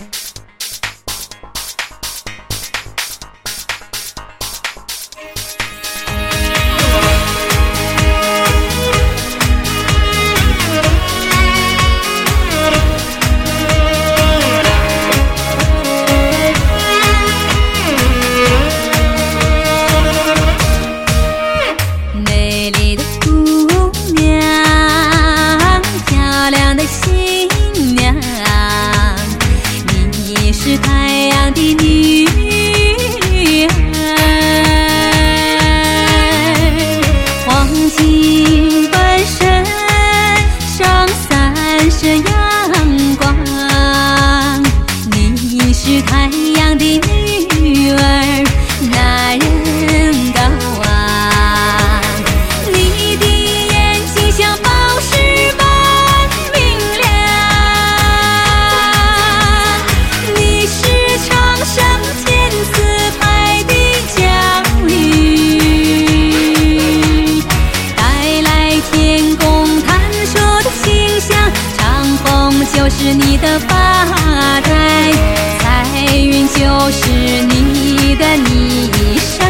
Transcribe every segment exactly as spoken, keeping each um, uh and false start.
是太阳的女儿，黄金纹身上散射阳光。你是太阳的女儿，那人高昂。你的眼睛像宝石般明亮，你是长生天赐派的将领，带来天公探索的清香。长风就是你的发带，彩云就是你的霓裳。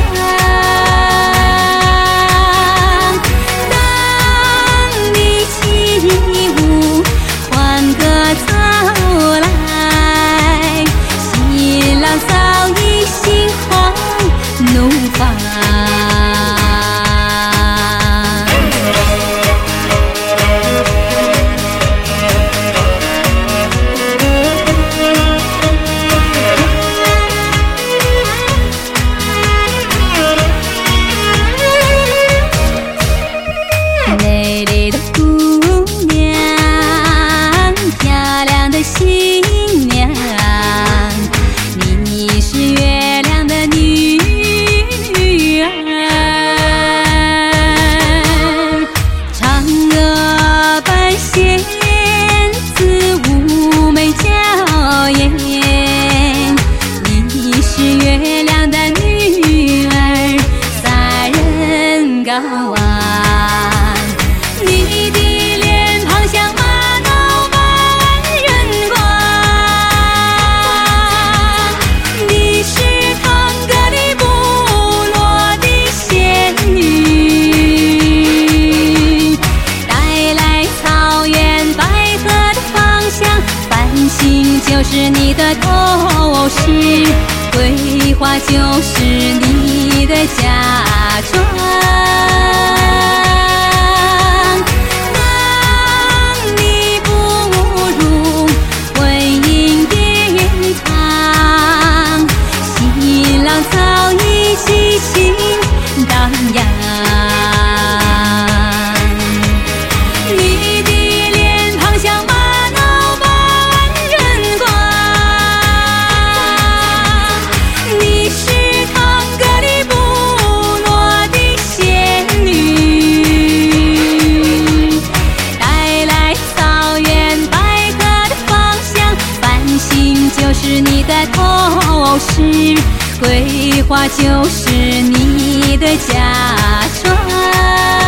当你起舞欢歌奏来，新郎早已心花怒放。美丽的姑娘，漂亮的新娘，你是月亮的女儿。嫦娥扮仙子，妩媚娇艳，你是月亮的女儿，撒人高昂。你的脸庞像玛瑙般人光，你是堂哥的部落的仙女，带来草原百合的芳香。繁星就是你的头饰，桂花就是你的嫁妆。早已激情荡漾，你的脸庞像玛瑙般人光，你是堂哥的部落的仙女，带来草原百合的芳香。繁星就是你的头饰，桂花就是你的嫁妆。